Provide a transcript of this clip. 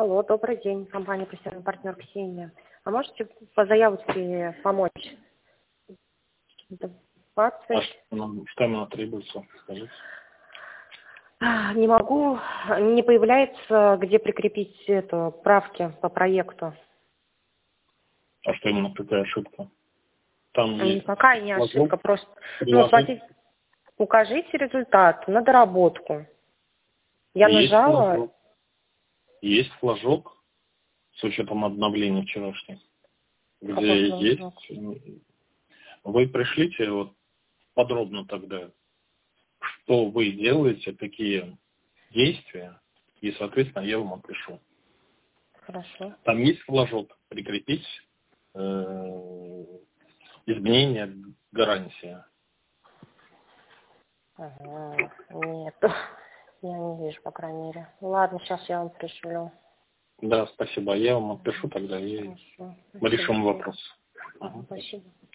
Алло, добрый день, компания «Профессиональный партнер» Ксения. А можете по заявочке помочь? 20. Что именно требуется, скажите? Не могу, не появляется, где прикрепить правки по проекту. А что именно, какая ошибка? Там есть Никакая не ошибка, просто приложение. Укажите результат на доработку. Я нажала. Флажок. Есть флажок с учетом обновления вчерашних, где есть. Вы пришлите вот подробно тогда, что вы делаете, какие действия, и, соответственно, я вам отпишу. Хорошо. Там есть флажок «Прикрепить изменение гарантии». Ага, нет, я не вижу, по крайней мере. Ладно, сейчас я вам пришлю. Да, спасибо. Я вам отпишу тогда и Хорошо. решим вопрос. Спасибо.